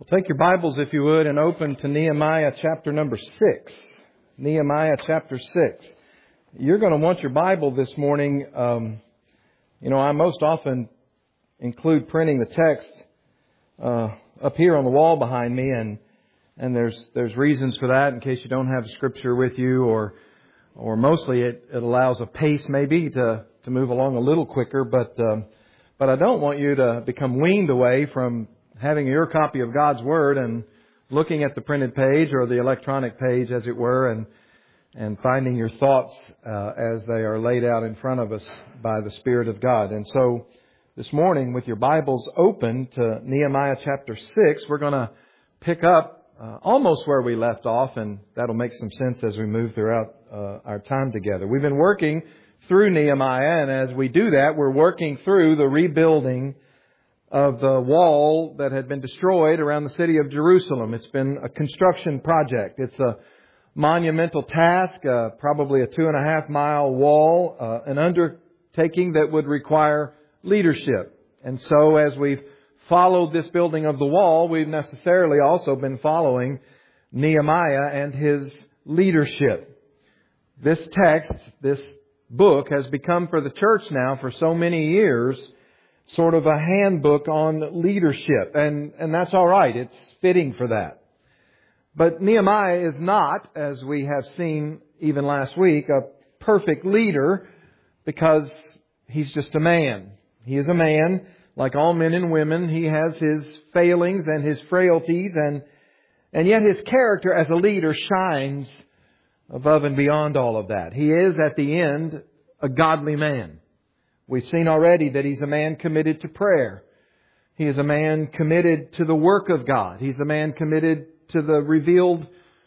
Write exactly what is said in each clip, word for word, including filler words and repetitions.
Well, take your Bibles, if you would, and open to Nehemiah chapter number six. Nehemiah chapter six. You're going to want your Bible this morning. Um, you know, I most often include printing the text uh, up here on the wall behind me, and and there's there's reasons for that in case you don't have Scripture with you, or or mostly it, it allows a pace maybe to to move along a little quicker. But um, but I don't want you to become weaned away from having your copy of God's Word and looking at the printed page or the electronic page, as it were, and and finding your thoughts uh, as they are laid out in front of us by the Spirit of God. And so this morning, with your Bibles open to Nehemiah chapter six, we're going to pick up uh, almost where we left off, and that'll make some sense as we move throughout uh, our time together. We've been working through Nehemiah, and as we do that, we're working through the rebuilding of the wall that had been destroyed around the city of Jerusalem. It's been a construction project. It's a monumental task, uh, probably a two and a half mile wall, uh, an undertaking that would require leadership. And so as we've followed this building of the wall, we've necessarily also been following Nehemiah and his leadership. This text, this book has become for the church now for so many years sort of a handbook on leadership. And, and that's all right. It's fitting for that. But Nehemiah is not, as we have seen even last week, a perfect leader because he's just a man. He is a man. Like all men and women, he has his failings and his frailties, and, and yet his character as a leader shines above and beyond all of that. He is, at the end, a godly man. We've seen already that he's a man committed to prayer. He is a man committed to the work of God. He's a man committed to the revealed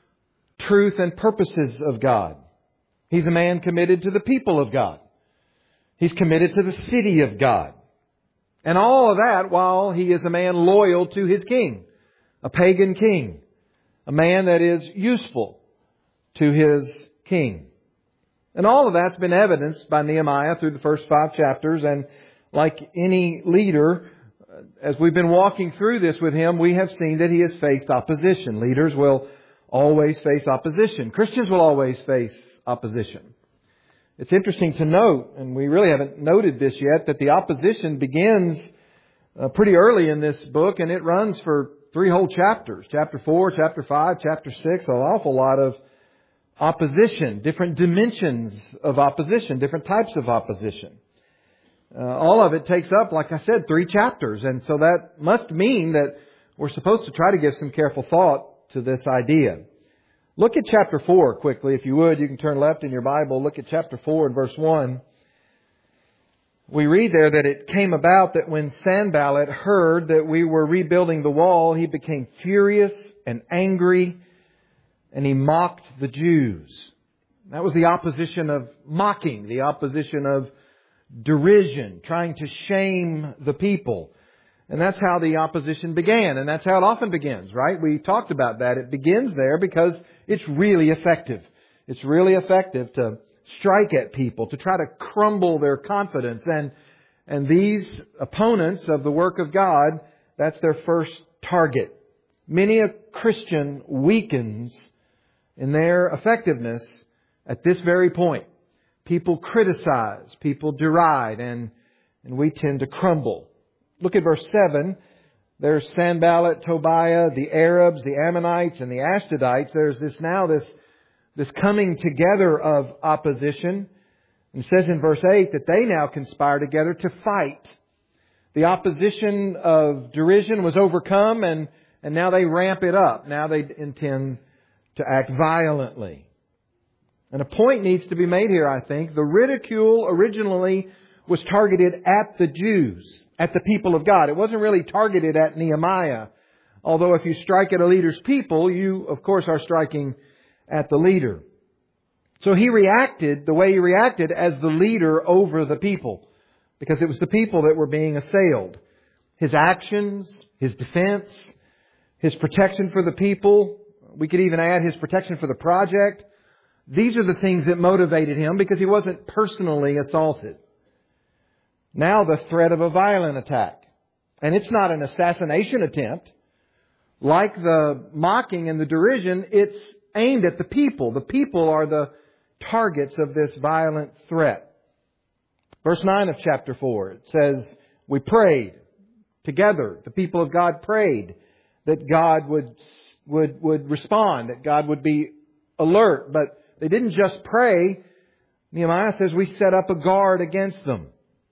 truth and purposes of God. He's a man committed to the people of God. He's committed to the city of God. And all of that while he is a man loyal to his king, a pagan king, a man that is useful to his king. And all of that's been evidenced by Nehemiah through the first five chapters. And like any leader, as we've been walking through this with him, we have seen that he has faced opposition. Leaders will always face opposition. Christians will always face opposition. It's interesting to note, and we really haven't noted this yet, that the opposition begins uh, pretty early in this book, and it runs for three whole chapters. Chapter four, chapter five, chapter six, an awful lot of opposition, different dimensions of opposition, different types of opposition. Uh, all of it takes up, like I said, three chapters. And so that must mean that we're supposed to try to give some careful thought to this idea. Look at chapter four quickly, if you would. You can turn left in your Bible. Look at chapter four and verse one. We read there that it came about that when Sanballat heard that we were rebuilding the wall, he became furious and angry, and he mocked the Jews. That was the opposition of mocking, the opposition of derision, trying to shame the people. And that's how the opposition began. And that's how it often begins, right? We talked about that. It begins there because it's really effective. It's really effective to strike at people, to try to crumble their confidence. And, and these opponents of the work of God, that's their first target. Many a Christian weakens in their effectiveness at this very point. People criticize, people deride, and, and we tend to crumble. Look at verse seven. There's Sanballat, Tobiah, the Arabs, the Ammonites, and the Ashdodites. There's this now this, this coming together of opposition. And it says in verse eight that they now conspire together to fight. The opposition of derision was overcome, and, and now they ramp it up. Now they intend to act violently. And a point needs to be made here, I think. The ridicule originally was targeted at the Jews, at the people of God. It wasn't really targeted at Nehemiah. Although if you strike at a leader's people, you, of course, are striking at the leader. So he reacted the way he reacted as the leader over the people, because it was the people that were being assailed. His actions, his defense, his protection for the people. We could even add his protection for the project. These are the things that motivated him because he wasn't personally assaulted. Now the threat of a violent attack. And it's not an assassination attempt like the mocking and the derision, it's aimed at the people. The people are the targets of this violent threat. Verse nine of chapter four, it says, we prayed together. The people of God prayed that God would, would, would respond, that God would be alert. But they didn't just pray. Nehemiah says we set up a guard against them.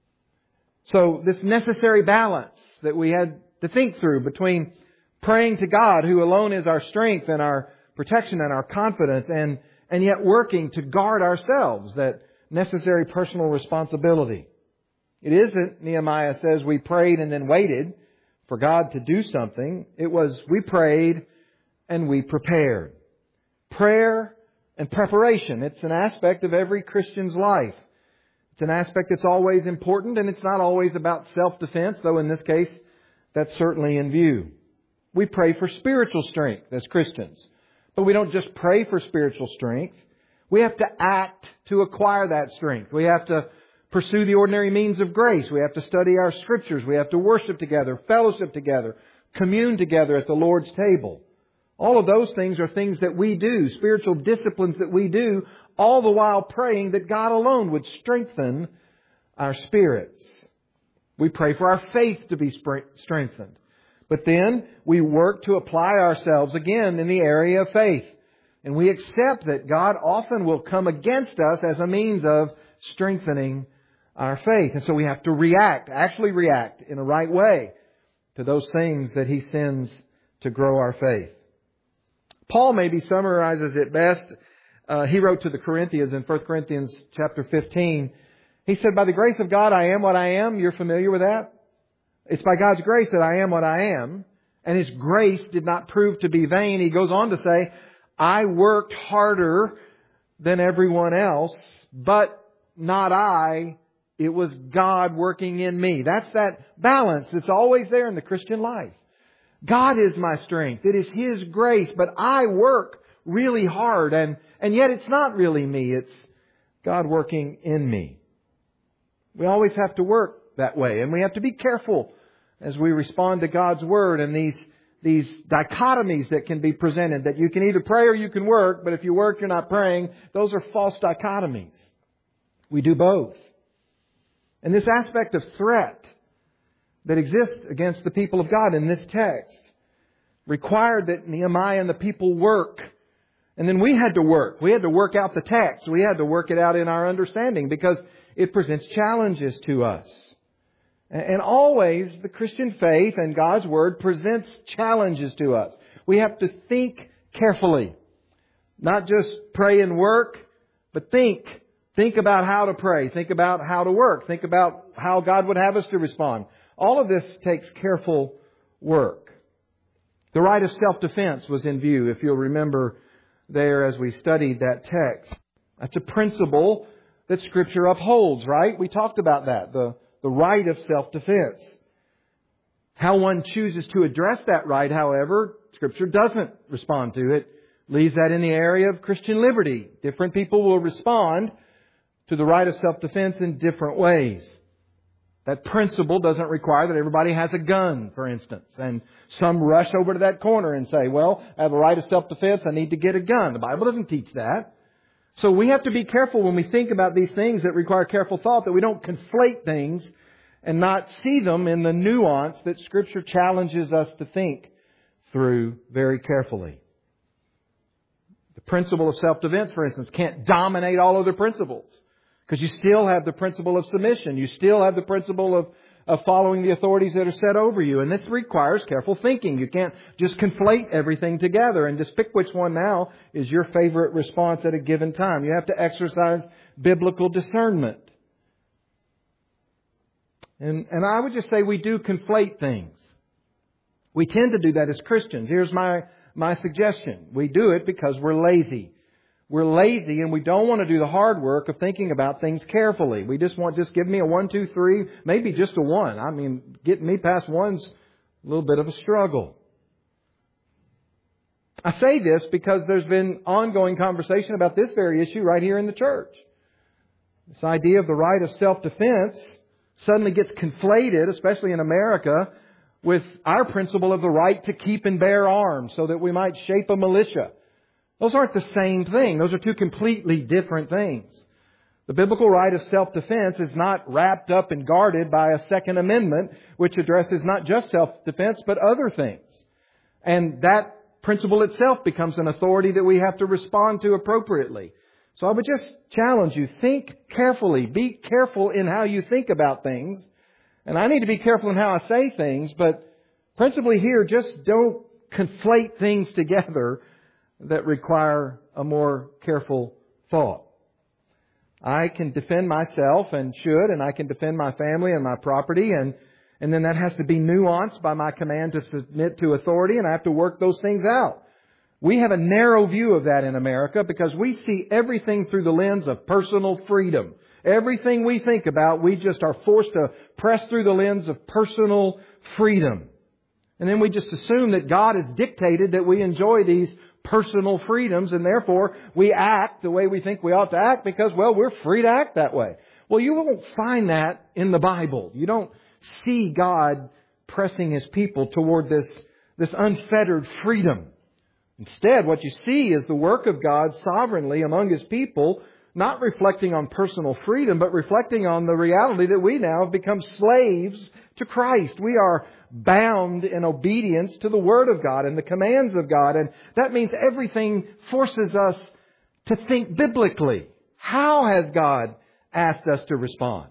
So this necessary balance that we had to think through between praying to God, who alone is our strength and our protection and our confidence, and, and yet working to guard ourselves, that necessary personal responsibility. It isn't, Nehemiah says, we prayed and then waited for God to do something. It was we prayed and we prepared. Prayer and preparation. It's an aspect of every Christian's life. It's an aspect that's always important, and it's not always about self-defense, though in this case, that's certainly in view. We pray for spiritual strength as Christians. But we don't just pray for spiritual strength. We have to act to acquire that strength. We have to pursue the ordinary means of grace. We have to study our Scriptures. We have to worship together, fellowship together, commune together at the Lord's table. All of those things are things that we do, spiritual disciplines that we do, all the while praying that God alone would strengthen our spirits. We pray for our faith to be strengthened. But then we work to apply ourselves again in the area of faith. And we accept that God often will come against us as a means of strengthening our faith. And so we have to react, actually react in a right way to those things that He sends to grow our faith. Paul maybe summarizes it best. Uh, he wrote to the Corinthians in First Corinthians chapter fifteen. He said, by the grace of God, I am what I am. You're familiar with that? It's by God's grace that I am what I am. And His grace did not prove to be vain. He goes on to say, I worked harder than everyone else, but not I. It was God working in me. That's that balance that's always there in the Christian life. God is my strength. It is His grace, but I work really hard, and, and yet it's not really me. It's God working in me. We always have to work that way, and we have to be careful as we respond to God's Word and these, these dichotomies that can be presented, that you can either pray or you can work, but if you work, you're not praying. Those are false dichotomies. We do both. And this aspect of threat that exists against the people of God in this text required that Nehemiah and the people work. And then we had to work. We had to work out the text. We had to work it out in our understanding because it presents challenges to us. And always the Christian faith and God's Word presents challenges to us. We have to think carefully. Not just pray and work, but think. Think about how to pray. Think about how to work. Think about how God would have us to respond. All of this takes careful work. The right of self-defense was in view, if you'll remember there as we studied that text. That's a principle that Scripture upholds, right? We talked about that, the, the right of self-defense. How one chooses to address that right, however, Scripture doesn't respond to it. Leaves that in the area of Christian liberty. Different people will respond to the right of self-defense in different ways. That principle doesn't require that everybody has a gun, for instance. And some rush over to that corner and say, well, I have a right of self-defense, I need to get a gun. The Bible doesn't teach that. So we have to be careful when we think about these things that require careful thought, that we don't conflate things and not see them in the nuance that Scripture challenges us to think through very carefully. The principle of self-defense, for instance, can't dominate all other principles. Because you still have the principle of submission. You still have the principle of, of following the authorities that are set over you. And this requires careful thinking. You can't just conflate everything together and just pick which one now is your favorite response at a given time. You have to exercise biblical discernment. And, and I would just say we do conflate things. We tend to do that as Christians. Here's my, my suggestion. We do it because we're lazy. We're lazy and we don't want to do the hard work of thinking about things carefully. We just want, just give me a one, two, three, maybe just a one. I mean, getting me past one's a little bit of a struggle. I say this because there's been ongoing conversation about this very issue right here in the church. This idea of the right of self-defense suddenly gets conflated, especially in America, with our principle of the right to keep and bear arms so that we might shape a militia. Those aren't the same thing. Those are two completely different things. The biblical right of self-defense is not wrapped up and guarded by a Second Amendment, which addresses not just self-defense, but other things. And that principle itself becomes an authority that we have to respond to appropriately. So I would just challenge you, think carefully. Be careful in how you think about things. And I need to be careful in how I say things, but principally here, just don't conflate things together that require a more careful thought. I can defend myself and should, and I can defend my family and my property, and, and then that has to be nuanced by my command to submit to authority, and I have to work those things out. We have a narrow view of that in America because we see everything through the lens of personal freedom. Everything we think about, we just are forced to press through the lens of personal freedom. And then we just assume that God has dictated that we enjoy these personal freedoms, and therefore we act the way we think we ought to act because, well, we're free to act that way. Well, you won't find that in the Bible. You don't see God pressing His people toward this, this unfettered freedom. Instead, what you see is the work of God sovereignly among His people, not reflecting on personal freedom, but reflecting on the reality that we now have become slaves to Christ. We are bound in obedience to the Word of God and the commands of God. And that means everything forces us to think biblically. How has God asked us to respond?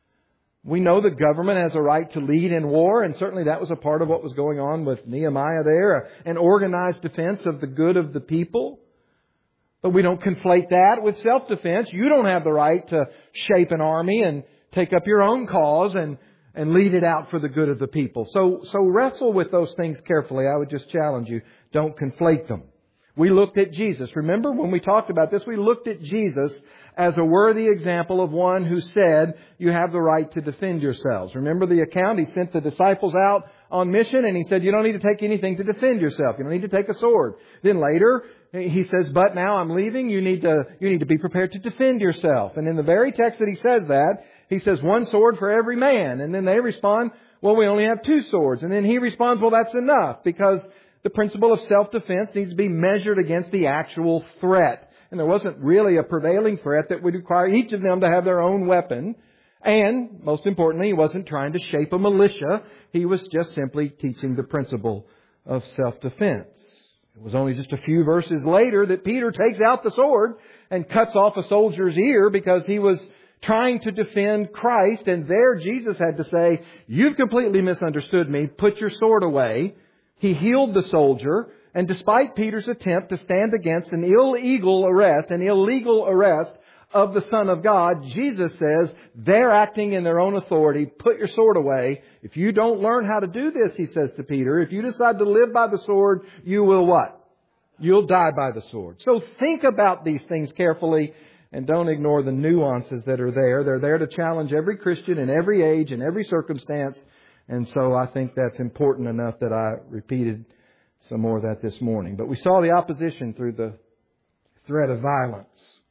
We know the government has a right to lead in war, and certainly that was a part of what was going on with Nehemiah there, an organized defense of the good of the people. But we don't conflate that with self-defense. You don't have the right to shape an army and take up your own cause and, and lead it out for the good of the people. So, so wrestle with those things carefully. I would just challenge you, don't conflate them. We looked at Jesus. Remember when we talked about this, we looked at Jesus as a worthy example of one who said, you have the right to defend yourselves. Remember the account? He sent the disciples out on mission and He said, you don't need to take anything to defend yourself. You don't need to take a sword. Then later, He says, but now I'm leaving. You need to, you need to be prepared to defend yourself. And in the very text that He says that, He says one sword for every man. And then they respond, well, we only have two swords. And then He responds, well, that's enough, because the principle of self-defense needs to be measured against the actual threat. And there wasn't really a prevailing threat that would require each of them to have their own weapon. And most importantly, He wasn't trying to shape a militia. He was just simply teaching the principle of self-defense. It was only just a few verses later that Peter takes out the sword and cuts off a soldier's ear because he was trying to defend Christ. And there Jesus had to say, you've completely misunderstood me. Put your sword away. He healed the soldier. And despite Peter's attempt to stand against an illegal arrest, an illegal arrest of the Son of God, Jesus says they're acting in their own authority. Put your sword away. If you don't learn how to do this, He says to Peter, if you decide to live by the sword, you will what? You'll die by the sword. So think about these things carefully and don't ignore the nuances that are there. They're there to challenge every Christian in every age and every circumstance. And so I think that's important enough that I repeated some more of that this morning. But we saw the opposition through the threat of violence.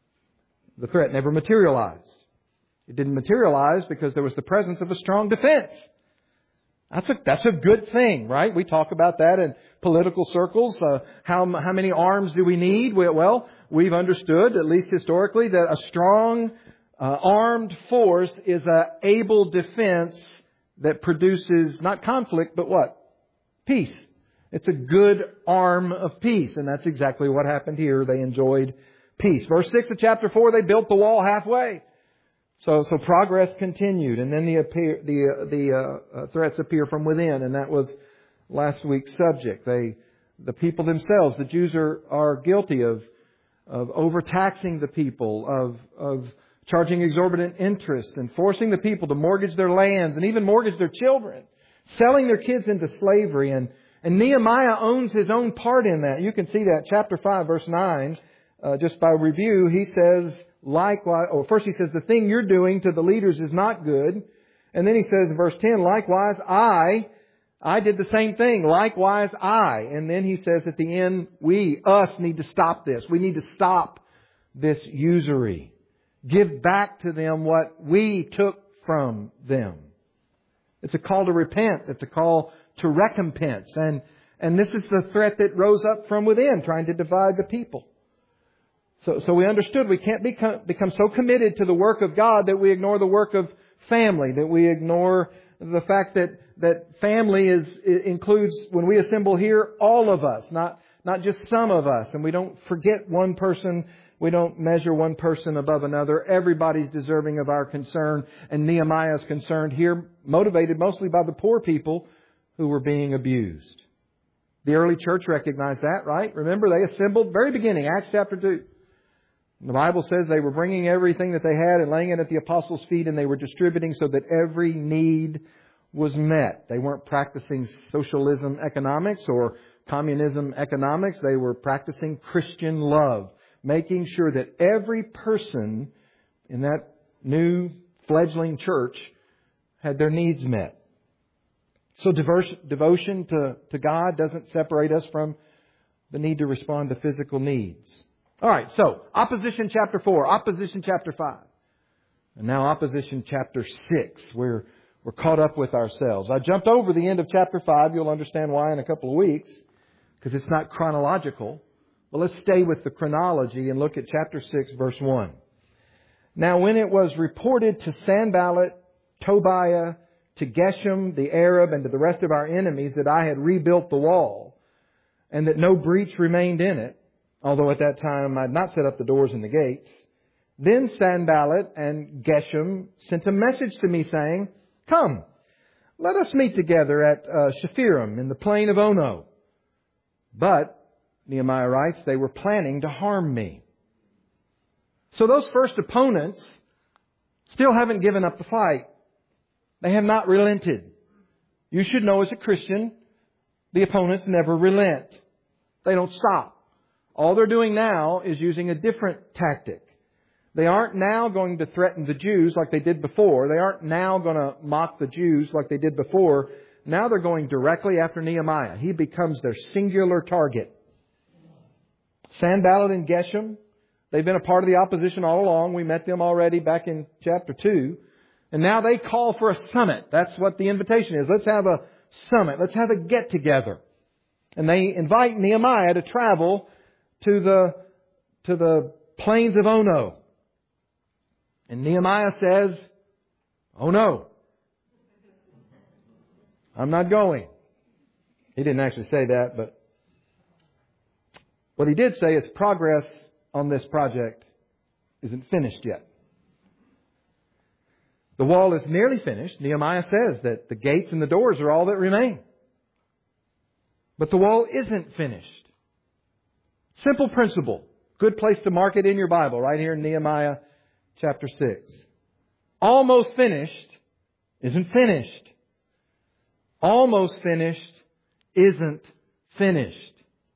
The threat never materialized. It didn't materialize because there was the presence of a strong defense. That's a, that's a good thing, right? We talk about that in political circles. Uh, how, how many arms do we need? Well, we've understood, at least historically, that a strong uh, armed force is an able defense that produces not conflict, but what? Peace. It's a good arm of peace. And that's exactly what happened here. They enjoyed peace. Verse six of chapter four, they built the wall halfway. So, so progress continued. And then the, appear, the, uh, the uh, threats appear from within. And that was last week's subject. They, the people themselves, the Jews are, are guilty of, of overtaxing the people, of, of charging exorbitant interest and forcing the people to mortgage their lands and even mortgage their children, selling their kids into slavery. And, and Nehemiah owns his own part in that. You can see that. Chapter five, verse nine, uh, just by review, he says, likewise, or first he says, the thing you're doing to the leaders is not good. And then he says in verse ten, likewise, I, I did the same thing. Likewise, I. And then he says at the end, we, us, need to stop this. We need to stop this usury. Give back to them what we took from them. It's a call to repent. It's a call to recompense. And, and this is the threat that rose up from within, trying to divide the people. So, so we understood we can't become, become so committed to the work of God that we ignore the work of family, that we ignore the fact that, that family is, includes, when we assemble here, all of us, not, not just some of us. And we don't forget one person. We don't measure one person above another. Everybody's deserving of our concern. And Nehemiah is concerned here, motivated mostly by the poor people who were being abused. The early church recognized that, right? Remember, they assembled, very beginning, Acts chapter two. The Bible says they were bringing everything that they had and laying it at the apostles' feet, and they were distributing so that every need was met. They weren't practicing socialism economics or communism economics. They were practicing Christian love, making sure that every person in that new fledgling church had their needs met. So diverse, devotion to, to God doesn't separate us from the need to respond to physical needs. All right, so opposition chapter four, opposition chapter five, and now opposition chapter six. We're we're caught up with ourselves. I jumped over the end of chapter five. You'll understand why in a couple of weeks, because it's not chronological. But let's stay with the chronology and look at chapter six, verse one. Now, when it was reported to Sanballat, Tobiah, to Geshem the Arab, and to the rest of our enemies that I had rebuilt the wall, and that no breach remained in it, although at that time I had not set up the doors and the gates, then Sanballat and Geshem sent a message to me saying, "Come, let us meet together at uh, Shephirim in the plain of Ono." But, Nehemiah writes, they were planning to harm me. So those first opponents still haven't given up the fight. They have not relented. You should know as a Christian, the opponents never relent. They don't stop. All they're doing now is using a different tactic. They aren't now going to threaten the Jews like they did before. They aren't now going to mock the Jews like they did before. Now they're going directly after Nehemiah. He becomes their singular target. Sanballat and Geshem, they've been a part of the opposition all along. We met them already back in chapter two. And now they call for a summit. That's what the invitation is. Let's have a summit. Let's have a get-together. And they invite Nehemiah to travel to the, to the plains of Ono. And Nehemiah says, "Oh no, I'm not going." He didn't actually say that, but what he did say is progress on this project isn't finished yet. The wall is nearly finished. Nehemiah says that the gates and the doors are all that remain. But the wall isn't finished. Simple principle. Good place to mark it in your Bible, right here in Nehemiah chapter six. Almost finished isn't finished. Almost finished isn't finished.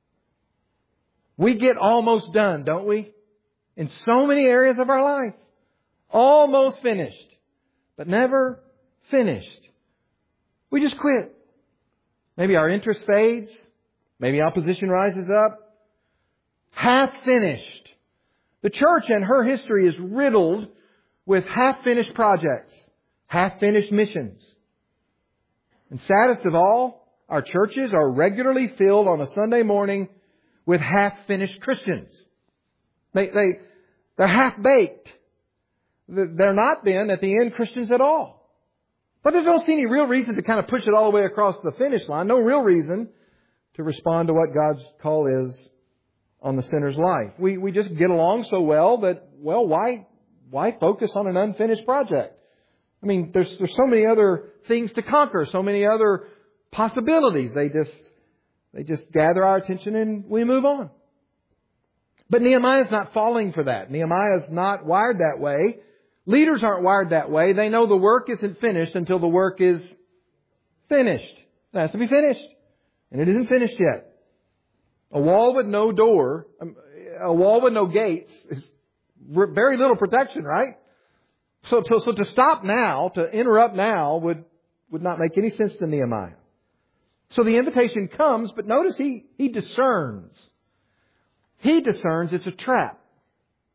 We get almost done, don't we? In so many areas of our life. Almost finished, but never finished. We just quit. Maybe our interest fades. Maybe opposition rises up. Half finished. The church and her history is riddled with half-finished projects, half-finished missions. And saddest of all, our churches are regularly filled on a Sunday morning with half-finished Christians. They, they, they're half-baked. They're not then, at the end, Christians at all. But they don't see any real reason to kind of push it all the way across the finish line. No real reason to respond to what God's call is on the sinner's life. We we just get along so well that, well, why why focus on an unfinished project? I mean, there's there's so many other things to conquer, so many other possibilities. They just they just gather our attention and we move on. But Nehemiah's not falling for that. Nehemiah's not wired that way. Leaders aren't wired that way. They know the work isn't finished until the work is finished. It has to be finished. And it isn't finished yet. A wall with no door, a wall with no gates is very little protection, right? So, so, so to stop now, to interrupt now would, would not make any sense to Nehemiah. So the invitation comes, but notice he, he discerns. He discerns it's a trap.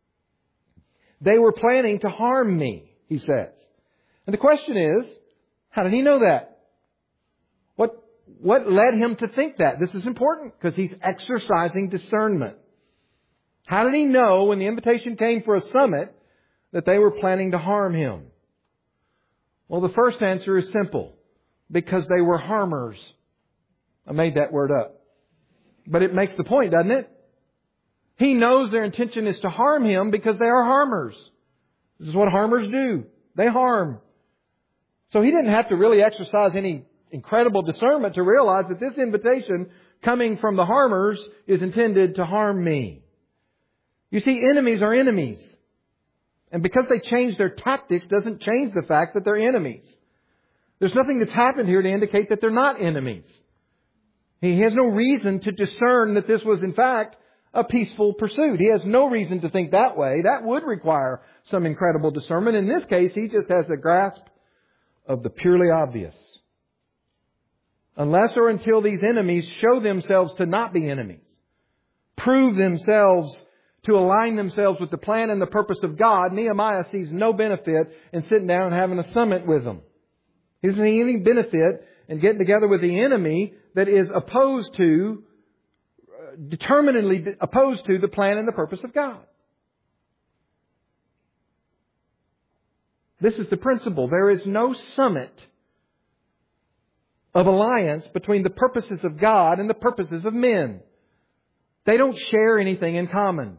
They were planning to harm me, he says. And the question is, How did he know that? What, what led him to think that? This is important because he's exercising discernment. How did he know when the invitation came for a summit that they were planning to harm him? Well, the first answer is simple. Because they were harmers. I made that word up. But it makes the point, doesn't it? He knows their intention is to harm him because they are harmers. This is what harmers do. They harm. So he didn't have to really exercise any incredible discernment to realize that this invitation coming from the harmers is intended to harm me. You see, enemies are enemies. And because they change their tactics doesn't change the fact that they're enemies. There's nothing that's happened here to indicate that they're not enemies. He has no reason to discern that this was in fact a peaceful pursuit. He has no reason to think that way. That would require some incredible discernment. In this case, he just has a grasp of the purely obvious. Unless or until these enemies show themselves to not be enemies, prove themselves to align themselves with the plan and the purpose of God, Nehemiah sees no benefit in sitting down and having a summit with them. He doesn't see any benefit in getting together with the enemy that is opposed to, determinedly opposed to the plan and the purpose of God. This is the principle. There is no summit of alliance between the purposes of God and the purposes of men. They don't share anything in common.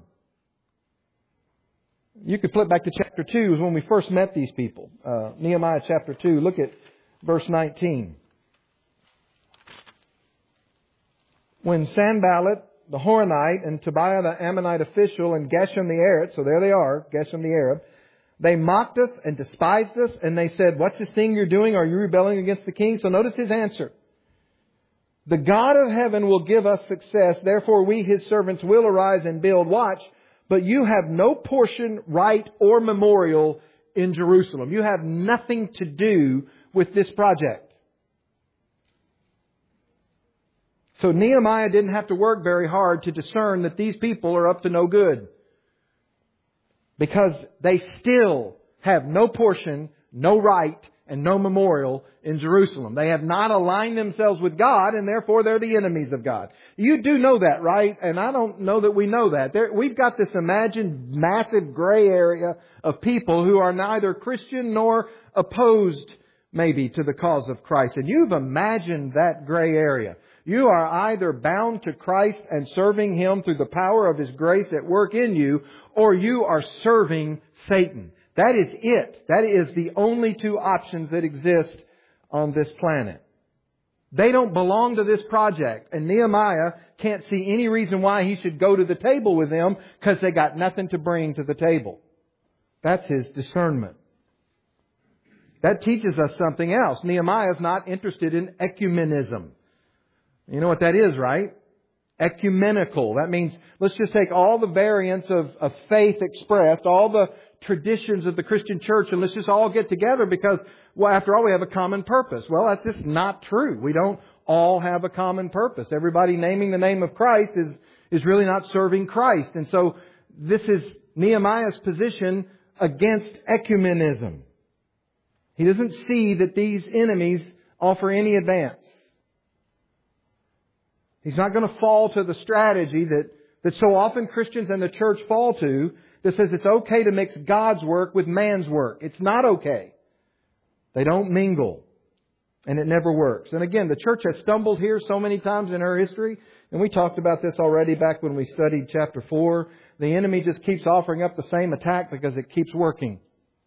You could flip back to chapter two, is when we first met these people. Uh, Nehemiah chapter two. Look at verse nineteen. When Sanballat the Horonite and Tobiah the Ammonite official and Geshem the Arab, so there they are, Geshem the Arab, they mocked us and despised us, and they said, "What's this thing you're doing? Are you rebelling against the king?" So notice his answer. "The God of heaven will give us success. Therefore we, His servants, will arise and build." Watch. "But you have no portion, right, or memorial in Jerusalem." You have nothing to do with this project. So Nehemiah didn't have to work very hard to discern that these people are up to no good. Because they still have no portion, no right, and no memorial in Jerusalem. They have not aligned themselves with God, and therefore they're the enemies of God. You do know that, right? And I don't know that we know that. There, we've got this imagined massive gray area of people who are neither Christian nor opposed, maybe, to the cause of Christ. And you've imagined that gray area. You are either bound to Christ and serving Him through the power of His grace at work in you, or you are serving Satan. That is it. That is the only two options that exist on this planet. They don't belong to this project, and Nehemiah can't see any reason why he should go to the table with them, because they got nothing to bring to the table. That's his discernment. That teaches us something else. Nehemiah is not interested in ecumenism. You know what that is, right? Ecumenical. That means let's just take all the variants of, of faith expressed, all the traditions of the Christian church, and let's just all get together because, well, after all, we have a common purpose. Well, that's just not true. We don't all have a common purpose. Everybody naming the name of Christ is, is really not serving Christ. And so this is Nehemiah's position against ecumenism. He doesn't see that these enemies offer any advance. He's not going to fall to the strategy that, that so often Christians and the church fall to that says it's okay to mix God's work with man's work. It's not okay. They don't mingle. And it never works. And again, the church has stumbled here so many times in her history. And we talked about this already back when we studied chapter four. The enemy just keeps offering up the same attack because it keeps working.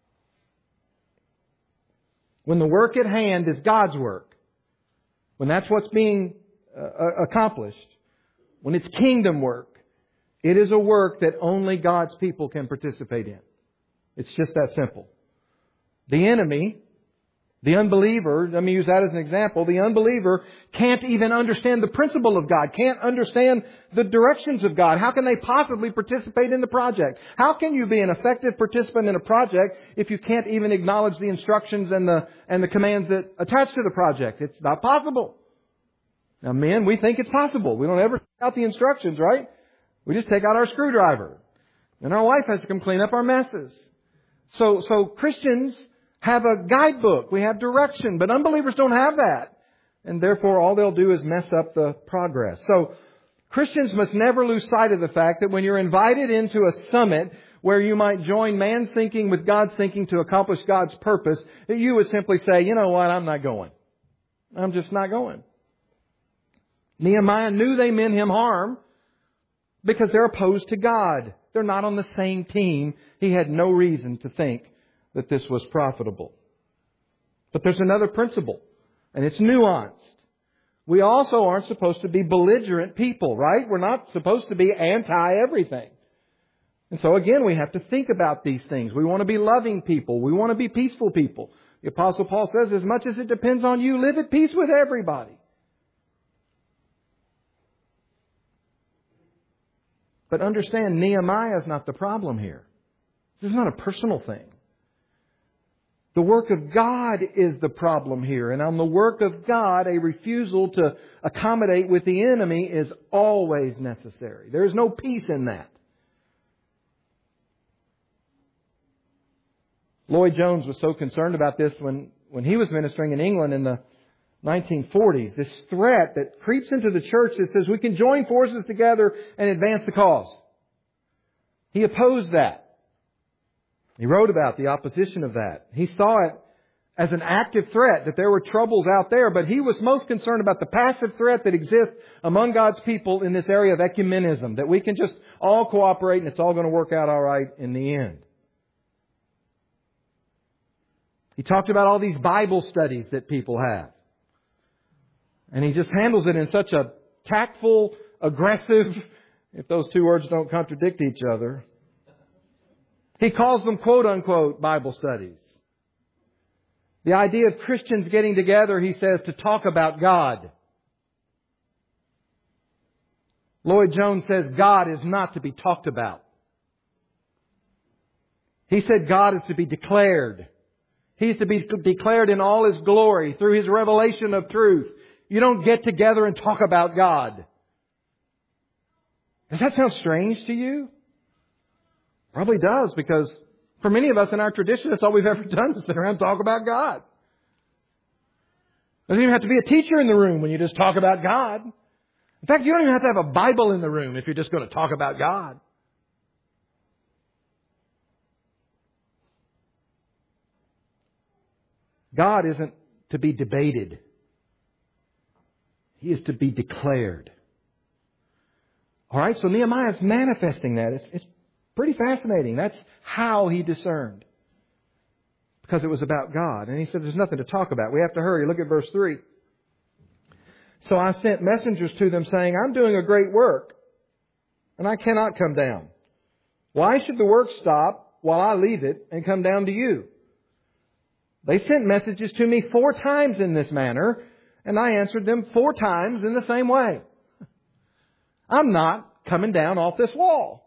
When the work at hand is God's work, when that's what's being uh, accomplished, when it's kingdom work, it is a work that only God's people can participate in. It's just that simple. The enemy, the unbeliever, let me use that as an example, the unbeliever can't even understand the principle of God, can't understand the directions of God. How can they possibly participate in the project? How can you be an effective participant in a project if you can't even acknowledge the instructions and the, and the commands that attach to the project? It's not possible. Now, men, we think it's possible. We don't ever take out the instructions, right? We just take out our screwdriver. And our wife has to come clean up our messes. So, so Christians have a guidebook. We have direction. But unbelievers don't have that. And therefore, all they'll do is mess up the progress. So, Christians must never lose sight of the fact that when you're invited into a summit where you might join man's thinking with God's thinking to accomplish God's purpose, that you would simply say, you know what, I'm not going. I'm just not going. Nehemiah knew they meant him harm because they're opposed to God. They're not on the same team. He had no reason to think that this was profitable. But there's another principle, and it's nuanced. We also aren't supposed to be belligerent people, right? We're not supposed to be anti-everything. And so again, we have to think about these things. We want to be loving people. We want to be peaceful people. The Apostle Paul says, as much as it depends on you, live at peace with everybody. But understand, Nehemiah is not the problem here. This is not a personal thing. The work of God is the problem here. And on the work of God, a refusal to accommodate with the enemy is always necessary. There is no peace in that. Lloyd Jones was so concerned about this when, when he was ministering in England in the nineteen forties. This threat that creeps into the church that says we can join forces together and advance the cause. He opposed that. He wrote about the opposition of that. He saw it as an active threat, that there were troubles out there, but he was most concerned about the passive threat that exists among God's people in this area of ecumenism, that we can just all cooperate and it's all going to work out all right in the end. He talked about all these Bible studies that people have. And he just handles it in such a tactful, aggressive, if those two words don't contradict each other. He calls them quote-unquote Bible studies. The idea of Christians getting together, he says, to talk about God. Lloyd Jones says God is not to be talked about. He said God is to be declared. He's to be declared in all His glory through His revelation of truth. You don't get together and talk about God. Does that sound strange to you? Probably does, because for many of us in our tradition, that's all we've ever done, to sit around and talk about God. Doesn't even have to be a teacher in the room when you just talk about God. In fact, you don't even have to have a Bible in the room if you're just going to talk about God. God isn't to be debated. He is to be declared. All right, so Nehemiah is manifesting that. It's, it's pretty fascinating. That's how he discerned. Because it was about God. And he said there's nothing to talk about. We have to hurry. Look at verse three. So I sent messengers to them saying, I'm doing a great work, and I cannot come down. Why should the work stop while I leave it and come down to you? They sent messages to me four times in this manner, and I answered them four times in the same way. I'm not coming down off this wall.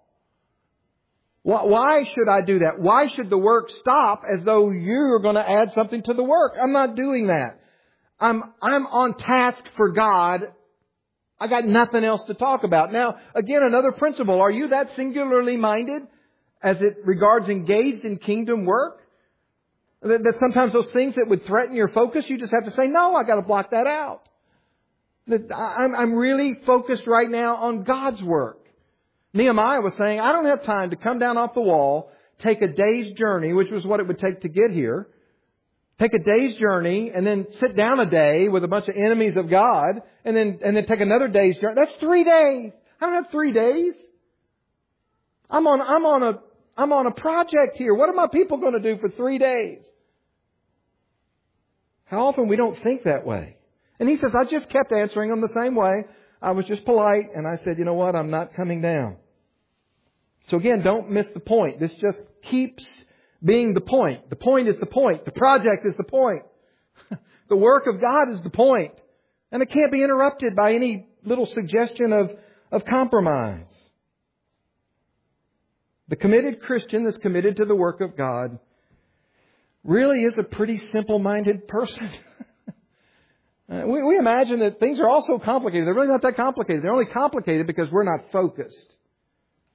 Why should I do that? Why should the work stop as though you're going to add something to the work? I'm not doing that. I'm, I'm on task for God. I got nothing else to talk about. Now, again, another principle. Are you that singularly minded as it regards engaged in kingdom work? That, that sometimes those things that would threaten your focus, you just have to say, no, I got to block that out. That I'm, I'm really focused right now on God's work. Nehemiah was saying, I don't have time to come down off the wall, take a day's journey, which was what it would take to get here. Take a day's journey and then sit down a day with a bunch of enemies of God and then, and then take another day's journey. That's three days. I don't have three days. I'm on, I'm on a, I'm on a project here. What are my people going to do for three days? How often we don't think that way. And he says, I just kept answering them the same way. I was just polite and I said, you know what? I'm not coming down. So again, don't miss the point. This just keeps being the point. The point is the point. The project is the point. The work of God is the point. And it can't be interrupted by any little suggestion of, of compromise. The committed Christian that's committed to the work of God really is a pretty simple-minded person. we, we imagine that things are all so complicated. They're really not that complicated. They're only complicated because we're not focused.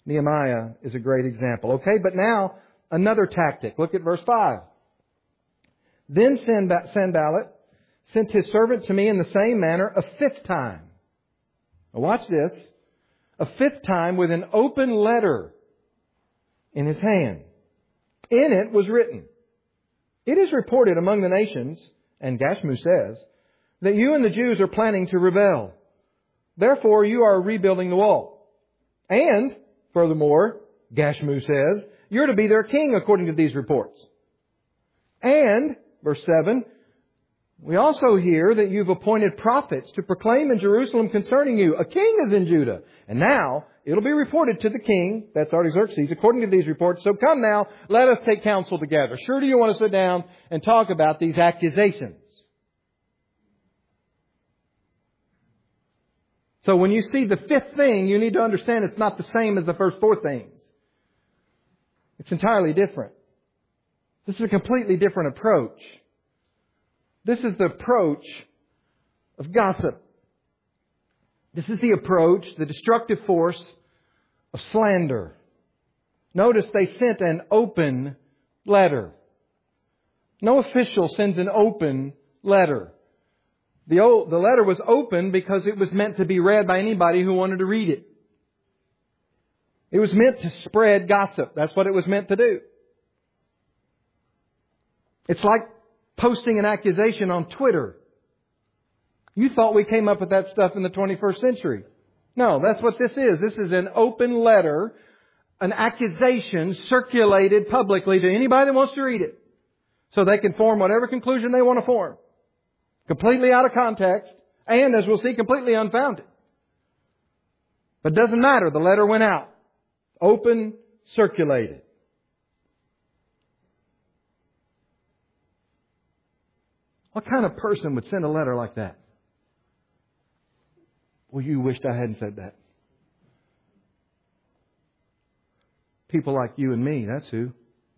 Nehemiah is a great example. Okay, but now another tactic. Look at verse five. Then Sanballat sent his servant to me in the same manner a fifth time. Now watch this. A fifth time with an open letter in his hand. In it was written, "It is reported among the nations," and Gashmu says, "that you and the Jews are planning to rebel. Therefore you are rebuilding the wall. And, furthermore," Gashmu says, "you're to be their king according to these reports. And," verse seven, "we also hear that you've appointed prophets to proclaim in Jerusalem concerning you, a king is in Judah. And now it'll be reported to the king," that's Artaxerxes, "according to these reports. So come now, let us take counsel together." Sure do you want to sit down and talk about these accusations? So when you see the fifth thing, you need to understand it's not the same as the first four things. It's entirely different. This is a completely different approach. This is the approach of gossip. This is the approach, the destructive force of slander. Notice they sent an open letter. No official sends an open letter. The, old, the letter was open because it was meant to be read by anybody who wanted to read it. It was meant to spread gossip. That's what it was meant to do. It's like posting an accusation on Twitter. You thought we came up with that stuff in the twenty-first century. No, that's what this is. This is an open letter, an accusation circulated publicly to anybody that wants to read it. So they can form whatever conclusion they want to form. Completely out of context, and as we'll see, completely unfounded. But it doesn't matter. The letter went out. Open, circulated. What kind of person would send a letter like that? Well, you wished I hadn't said that. People like you and me, that's who.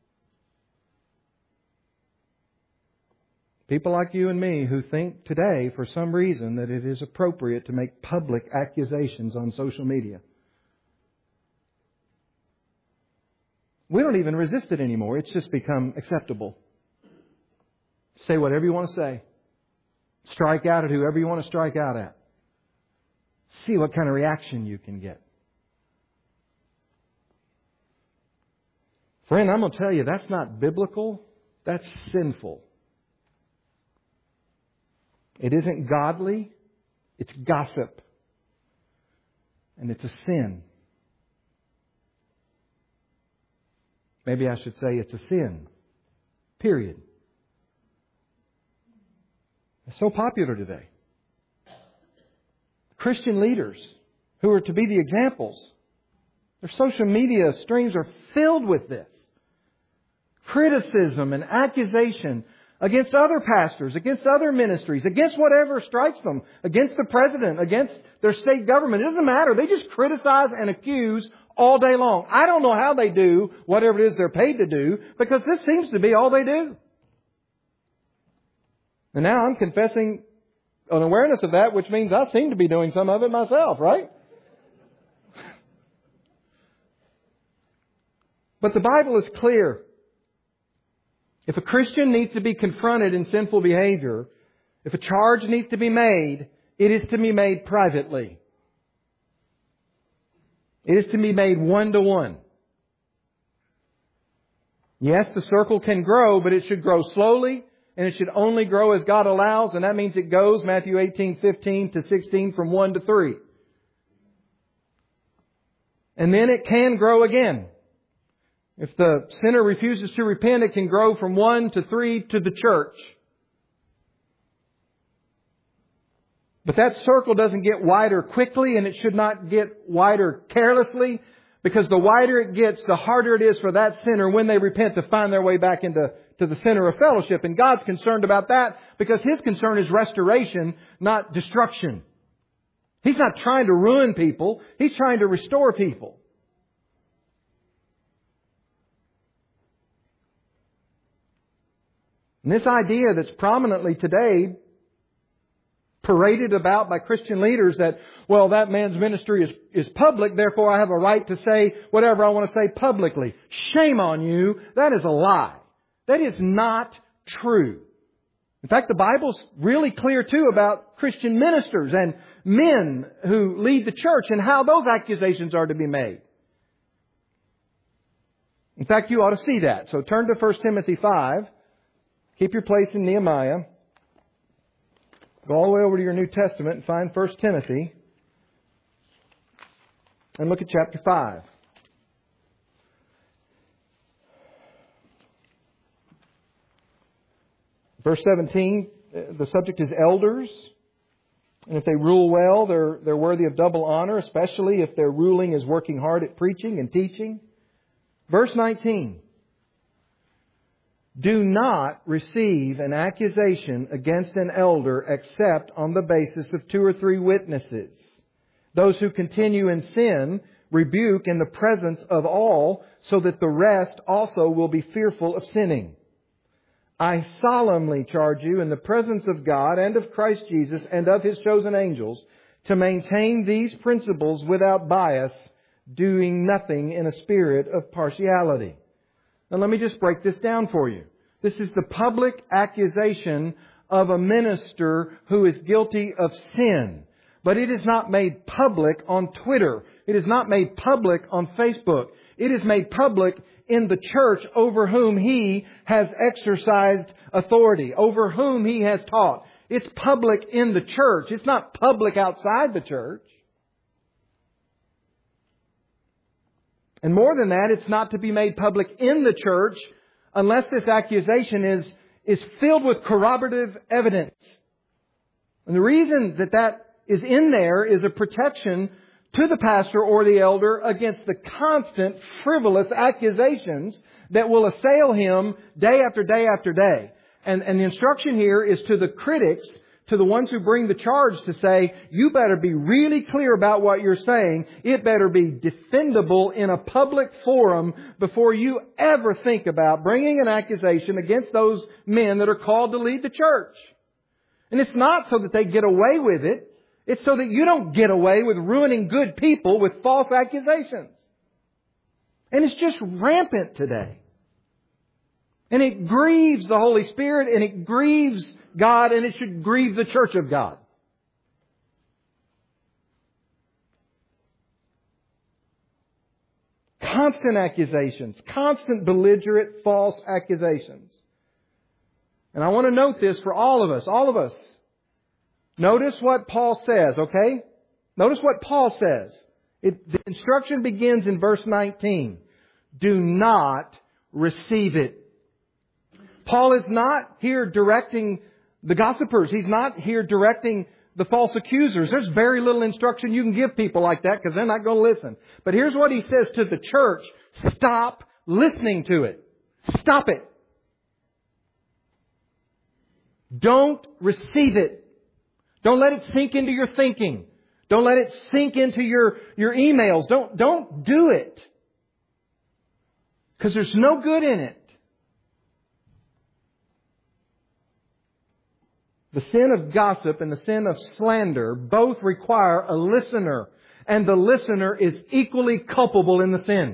People like you and me who think today, for some reason, that it is appropriate to make public accusations on social media. We don't even resist it anymore. It's just become acceptable. Say whatever you want to say. Strike out at whoever you want to strike out at. See what kind of reaction you can get. Friend, I'm going to tell you, that's not biblical. That's sinful. It isn't godly. It's gossip. And it's a sin. Maybe I should say it's a sin. Period. It's so popular today. Christian leaders who are to be the examples, their social media streams are filled with this. Criticism and accusation against other pastors, against other ministries, against whatever strikes them, against the president, against their state government. It doesn't matter. They just criticize and accuse all day long. I don't know how they do whatever it is they're paid to do, because this seems to be all they do. And now I'm confessing an awareness of that, which means I seem to be doing some of it myself, right? But the Bible is clear. If a Christian needs to be confronted in sinful behavior, if a charge needs to be made, it is to be made privately. It is to be made one to one. Yes, the circle can grow, but it should grow slowly, and it should only grow as God allows, and that means it goes, Matthew eighteen, fifteen to sixteen, from one to three. And then it can grow again. If the sinner refuses to repent, it can grow from one to three to the church. But that circle doesn't get wider quickly, and it should not get wider carelessly, because the wider it gets, the harder it is for that sinner when they repent to find their way back into to the center of fellowship. And God's concerned about that because His concern is restoration, not destruction. He's not trying to ruin people. He's trying to restore people. And this idea that's prominently today paraded about by Christian leaders that, well, that man's ministry is, is public, therefore I have a right to say whatever I want to say publicly. Shame on you. That is a lie. That is not true. In fact, the Bible's really clear too about Christian ministers and men who lead the church and how those accusations are to be made. In fact, you ought to see that. So turn to First Timothy five. Keep your place in Nehemiah. Go all the way over to your New Testament and find First Timothy. And look at chapter five. Verse seventeen, the subject is elders. And if they rule well, they're, they're worthy of double honor, especially if their ruling is working hard at preaching and teaching. Verse nineteen. Do not receive an accusation against an elder except on the basis of two or three witnesses. Those who continue in sin rebuke in the presence of all, so that the rest also will be fearful of sinning. I solemnly charge you in the presence of God and of Christ Jesus and of His chosen angels to maintain these principles without bias, doing nothing in a spirit of partiality. Now let me just break this down for you. This is the public accusation of a minister who is guilty of sin. But it is not made public on Twitter. It is not made public on Facebook. It is made public in the church over whom he has exercised authority, over whom he has taught. It's public in the church. It's not public outside the church. And more than that, it's not to be made public in the church unless this accusation is, is filled with corroborative evidence. And the reason that that is in there is a protection to the pastor or the elder against the constant frivolous accusations that will assail him day after day after day. And, and the instruction here is to the critics, to the ones who bring the charge, to say, you better be really clear about what you're saying. It better be defendable in a public forum before you ever think about bringing an accusation against those men that are called to lead the church. And it's not so that they get away with it. It's so that you don't get away with ruining good people with false accusations. And it's just rampant today. And it grieves the Holy Spirit, and it grieves God, and it should grieve the church of God. Constant accusations, constant belligerent false accusations. And I want to note this for all of us, all of us. Notice what Paul says, okay? Notice what Paul says. It, the instruction begins in verse nineteen. Do not receive it. Paul is not here directing the gossipers. He's not here directing the false accusers. There's very little instruction you can give people like that because they're not going to listen. But here's what he says to the church. Stop listening to it. Stop it. Don't receive it. Don't let it sink into your thinking. Don't let it sink into your, your emails. Don't, don't do it. Because there's no good in it. The sin of gossip and the sin of slander both require a listener. And the listener is equally culpable in the sin.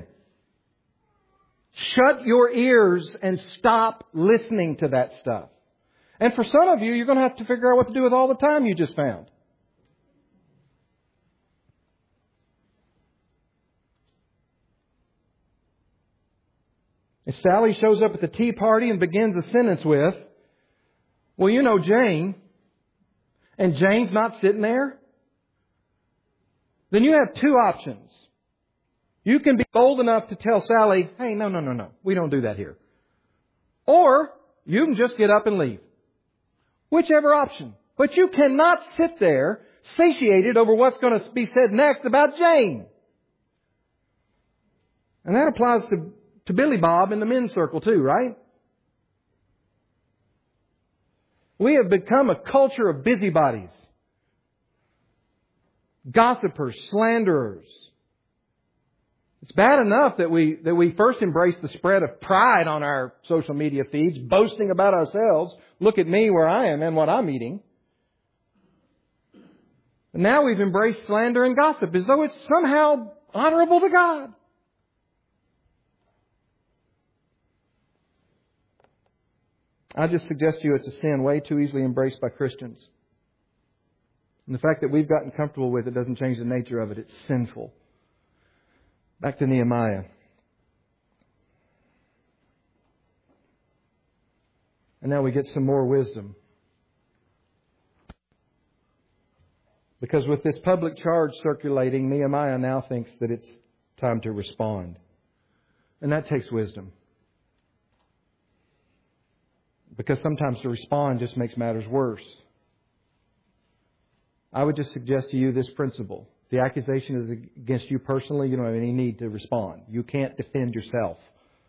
Shut your ears and stop listening to that stuff. And for some of you, you're going to have to figure out what to do with all the time you just found. If Sally shows up at the tea party and begins a sentence with, well, you know Jane, and Jane's not sitting there, then you have two options. You can be bold enough to tell Sally, hey, no, no, no, no, we don't do that here. Or you can just get up and leave. Whichever option. But you cannot sit there satiated over what's going to be said next about Jane. And that applies to, to Billy Bob in the men's circle too, right? We have become a culture of busybodies. Gossipers, slanderers. It's bad enough that we, that we first embraced the spread of pride on our social media feeds, boasting about ourselves. Look at me where I am and what I'm eating. And now we've embraced slander and gossip as though it's somehow honorable to God. I just suggest to you it's a sin way too easily embraced by Christians. And the fact that we've gotten comfortable with it doesn't change the nature of it. It's sinful. Back to Nehemiah. And now we get some more wisdom. Because with this public charge circulating, Nehemiah now thinks that it's time to respond. And that takes wisdom. Because sometimes to respond just makes matters worse. I would just suggest to you this principle. If the accusation is against you personally, you don't have any need to respond. You can't defend yourself.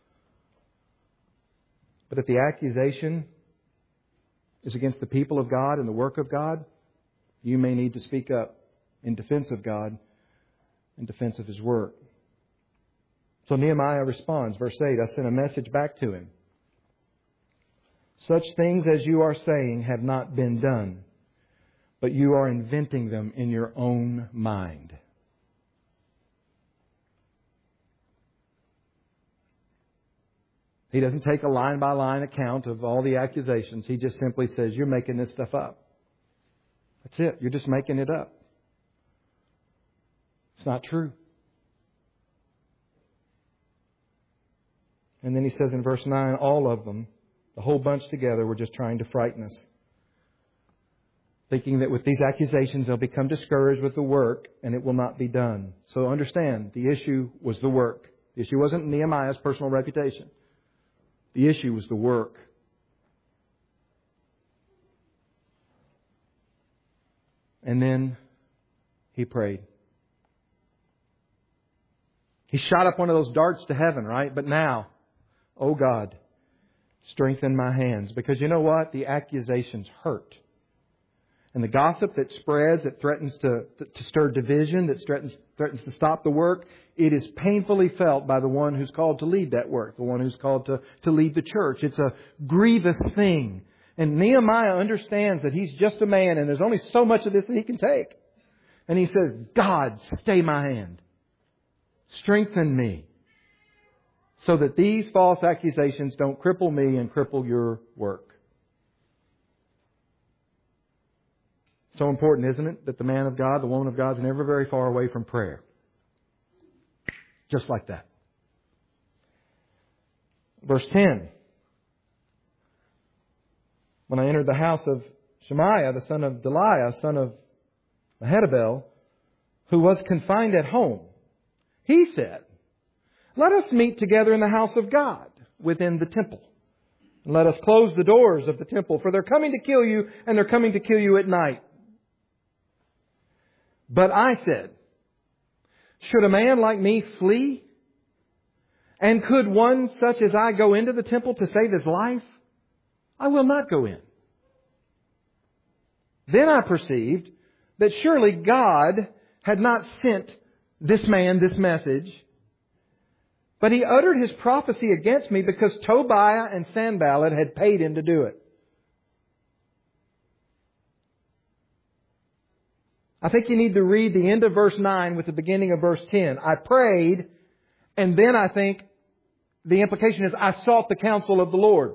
But if the accusation is against the people of God and the work of God, you may need to speak up in defense of God, in defense of His work. So Nehemiah responds, verse eight, I sent a message back to him. Such things as you are saying have not been done, but you are inventing them in your own mind. He doesn't take a line-by-line account of all the accusations. He just simply says, you're making this stuff up. That's it. You're just making it up. It's not true. And then he says in verse nine, all of them, the whole bunch together, were just trying to frighten us. Thinking that with these accusations they'll become discouraged with the work and it will not be done. So understand, the issue was the work. The issue wasn't Nehemiah's personal reputation. The issue was the work. And then he prayed. He shot up one of those darts to heaven, right? But now, oh God, strengthen my hands. Because you know what? The accusations hurt. And the gossip that spreads, that threatens to, to stir division, that threatens, threatens to stop the work, it is painfully felt by the one who's called to lead that work, the one who's called to, to lead the church. It's a grievous thing. And Nehemiah understands that he's just a man and there's only so much of this that he can take. And he says, God, stay my hand. Strengthen me. So that these false accusations don't cripple me and cripple your work. So important, isn't it, that the man of God, the woman of God, is never very far away from prayer. Just like that. Verse ten. When I entered the house of Shemaiah, the son of Delaiah, son of Mehetabel, who was confined at home, he said, let us meet together in the house of God within the temple. And let us close the doors of the temple, for they're coming to kill you, and they're coming to kill you at night. But I said, should a man like me flee? And could one such as I go into the temple to save his life? I will not go in. Then I perceived that surely God had not sent this man this message, but he uttered his prophecy against me because Tobiah and Sanballat had paid him to do it. I think you need to read the end of verse nine with the beginning of verse ten. I prayed, and then I think the implication is I sought the counsel of the Lord.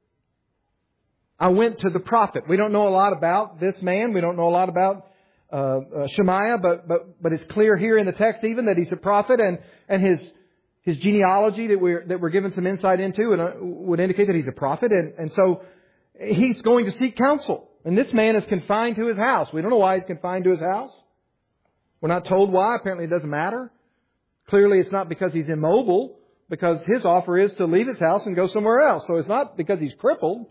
I went to the prophet. We don't know a lot about this man. We don't know a lot about uh, uh, Shemaiah, but, but but it's clear here in the text even that he's a prophet, and and his his genealogy that we're that we're given some insight into and uh, would indicate that he's a prophet, and and so he's going to seek counsel. And this man is confined to his house. We don't know why he's confined to his house. We're not told why. Apparently it doesn't matter. Clearly it's not because he's immobile, because his offer is to leave his house and go somewhere else. So it's not because he's crippled.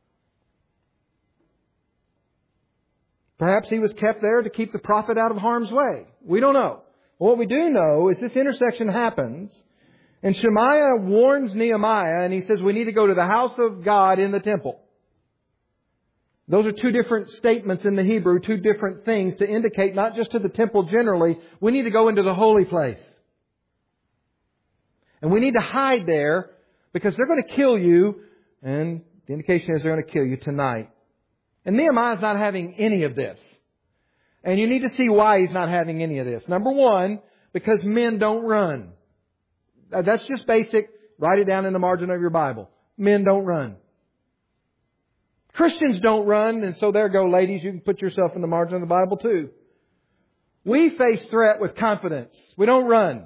Perhaps he was kept there to keep the prophet out of harm's way. We don't know. What we do know is this intersection happens, and Shemaiah warns Nehemiah, and he says we need to go to the house of God in the temple. Those are two different statements in the Hebrew, two different things to indicate not just to the temple generally. We need to go into the holy place. And we need to hide there because they're going to kill you. And the indication is they're going to kill you tonight. And Nehemiah's not having any of this. And you need to see why he's not having any of this. Number one, because men don't run. That's just basic. Write it down in the margin of your Bible. Men don't run. Christians don't run, and so there go, ladies. You can put yourself in the margin of the Bible too. We face threat with confidence. We don't run.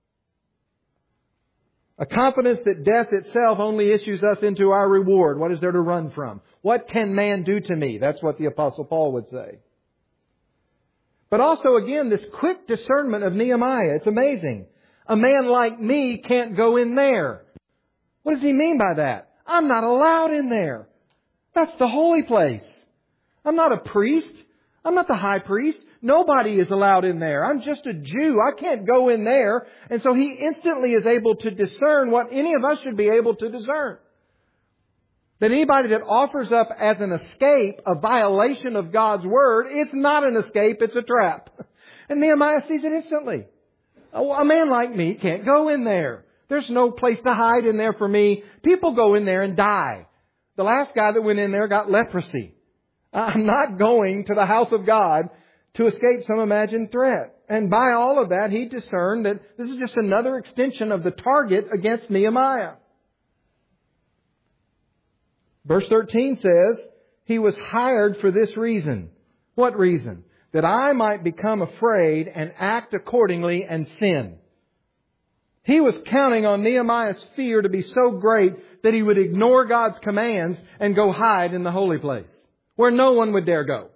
A confidence that death itself only issues us into our reward. What is there to run from? What can man do to me? That's what the Apostle Paul would say. But also, again, this quick discernment of Nehemiah. It's amazing. A man like me can't go in there. What does he mean by that? I'm not allowed in there. That's the holy place. I'm not a priest. I'm not the high priest. Nobody is allowed in there. I'm just a Jew. I can't go in there. And so he instantly is able to discern what any of us should be able to discern. That anybody that offers up as an escape a violation of God's Word, it's not an escape, it's a trap. And Nehemiah sees it instantly. A man like me can't go in there. There's no place to hide in there for me. People go in there and die. The last guy that went in there got leprosy. I'm not going to the house of God to escape some imagined threat. And by all of that, he discerned that this is just another extension of the target against Nehemiah. Verse thirteen says, he was hired for this reason. What reason? That I might become afraid and act accordingly and sin. He was counting on Nehemiah's fear to be so great that he would ignore God's commands and go hide in the holy place, where no one would dare go.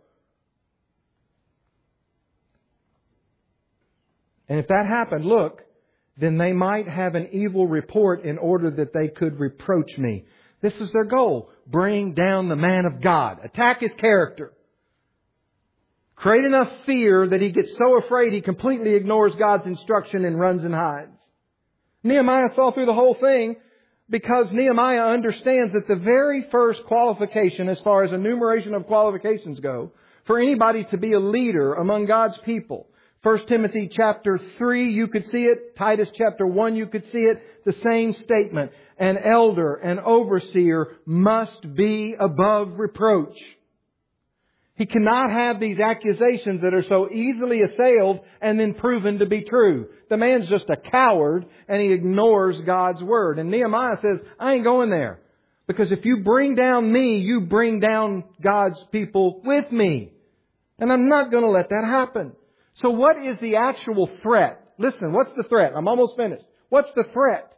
And if that happened, look, then they might have an evil report in order that they could reproach me. This is their goal. Bring down the man of God. Attack his character. Create enough fear that he gets so afraid he completely ignores God's instruction and runs and hides. Nehemiah saw through the whole thing because Nehemiah understands that the very first qualification, as far as enumeration of qualifications go, for anybody to be a leader among God's people, First Timothy chapter three, you could see it. Titus chapter one, you could see it. The same statement. An elder, an overseer must be above reproach. He cannot have these accusations that are so easily assailed and then proven to be true. The man's just a coward and he ignores God's Word. And Nehemiah says, I ain't going there. Because if you bring down me, you bring down God's people with me. And I'm not going to let that happen. So what is the actual threat? Listen, what's the threat? I'm almost finished. What's the threat?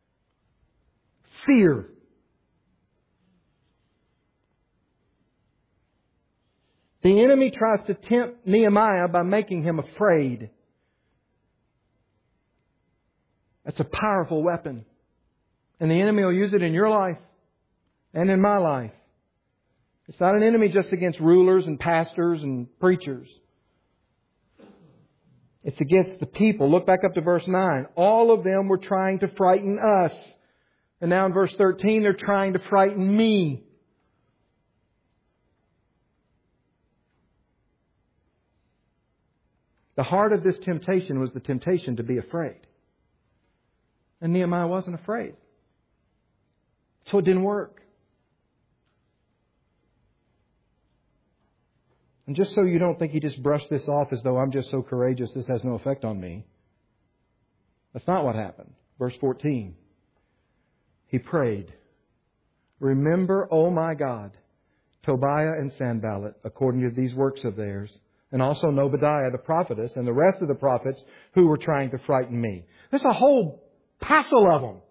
Fear. The enemy tries to tempt Nehemiah by making him afraid. That's a powerful weapon. And the enemy will use it in your life and in my life. It's not an enemy just against rulers and pastors and preachers. It's against the people. Look back up to verse nine. All of them were trying to frighten us. And now in verse thirteen, they're trying to frighten me. The heart of this temptation was the temptation to be afraid. And Nehemiah wasn't afraid. So it didn't work. And just so you don't think he just brushed this off as though I'm just so courageous, this has no effect on me. That's not what happened. Verse fourteen. He prayed, remember, O my God, Tobiah and Sanballat, according to these works of theirs, and also Nobidiah the prophetess and the rest of the prophets who were trying to frighten me. There's a whole passel of them.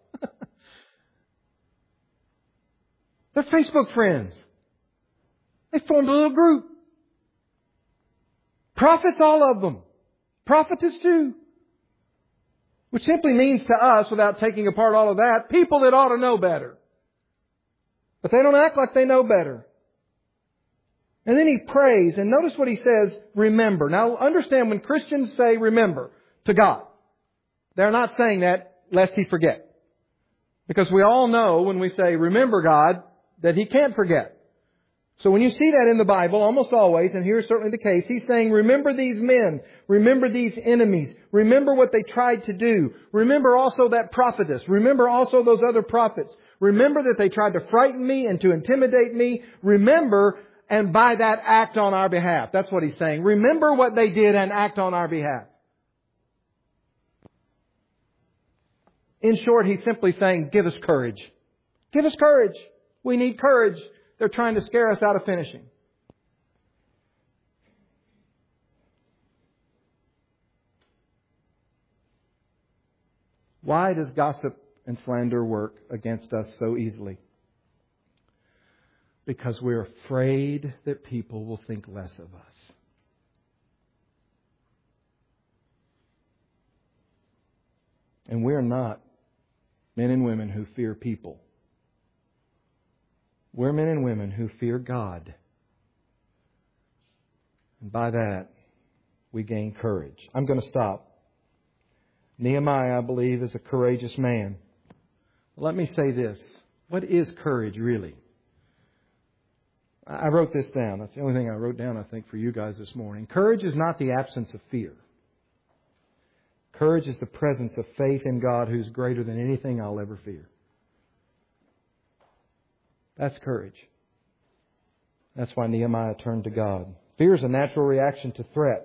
They're Facebook friends. They formed a little group. Prophets, all of them. Prophetess too. Which simply means to us, without taking apart all of that, people that ought to know better. But they don't act like they know better. And then he prays, and notice what he says, remember. Now understand, when Christians say remember to God, they're not saying that lest He forget. Because we all know when we say remember God, that He can't forget. So when you see that in the Bible, almost always, and here's certainly the case, He's saying, remember these men, remember these enemies, remember what they tried to do, remember also that prophetess, remember also those other prophets, remember that they tried to frighten me and to intimidate me, remember, and by that act on our behalf. That's what He's saying. Remember what they did and act on our behalf. In short, He's simply saying, give us courage. Give us courage. We need courage. They're trying to scare us out of finishing. Why does gossip and slander work against us so easily? Because we're afraid that people will think less of us. And we're not men and women who fear people. We're men and women who fear God. And by that, we gain courage. I'm going to stop. Nehemiah, I believe, is a courageous man. Let me say this. What is courage really? I wrote this down. That's the only thing I wrote down, I think, for you guys this morning. Courage is not the absence of fear. Courage is the presence of faith in God who's greater than anything I'll ever fear. That's courage. That's why Nehemiah turned to God. Fear is a natural reaction to threat.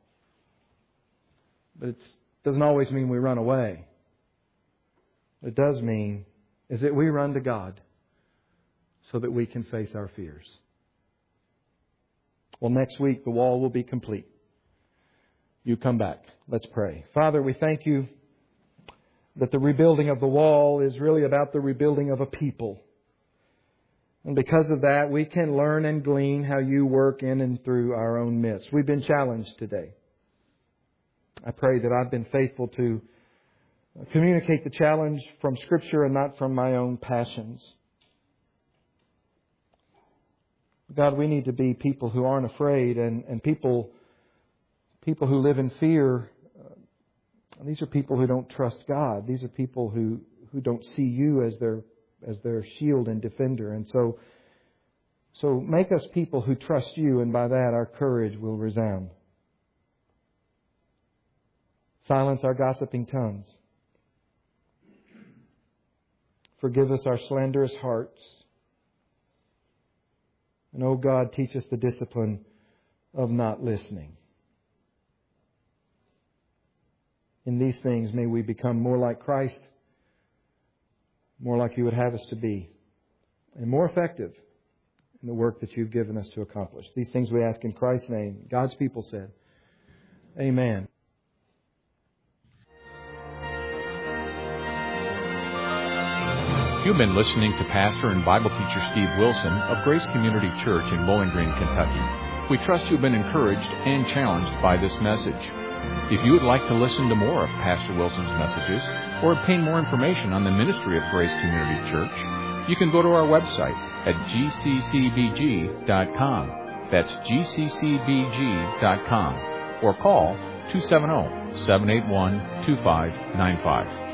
But it doesn't always mean we run away. What it does mean is that we run to God so that we can face our fears. Well, next week the wall will be complete. You come back. Let's pray. Father, we thank You that the rebuilding of the wall is really about the rebuilding of a people. And because of that, we can learn and glean how You work in and through our own midst. We've been challenged today. I pray that I've been faithful to communicate the challenge from Scripture and not from my own passions. God, we need to be people who aren't afraid and, and people, people who live in fear. Uh, these are people who don't trust God. These are people who, who don't see You as their as their shield and defender. And so, so make us people who trust You, and by that our courage will resound. Silence our gossiping tongues. Forgive us our slanderous hearts. And, oh God, teach us the discipline of not listening. In these things, may we become more like Christ, more like You would have us to be, and more effective in the work that You've given us to accomplish. These things we ask in Christ's name. God's people said, Amen. You've been listening to Pastor and Bible teacher Steve Wilson of Grace Community Church in Bowling Green, Kentucky. We trust you've been encouraged and challenged by this message. If you would like to listen to more of Pastor Wilson's messages or obtain more information on the ministry of Grace Community Church, you can go to our website at g c c b g dot com. That's g c c b g dot com. Or call two seven zero, seven eight one, two five nine five.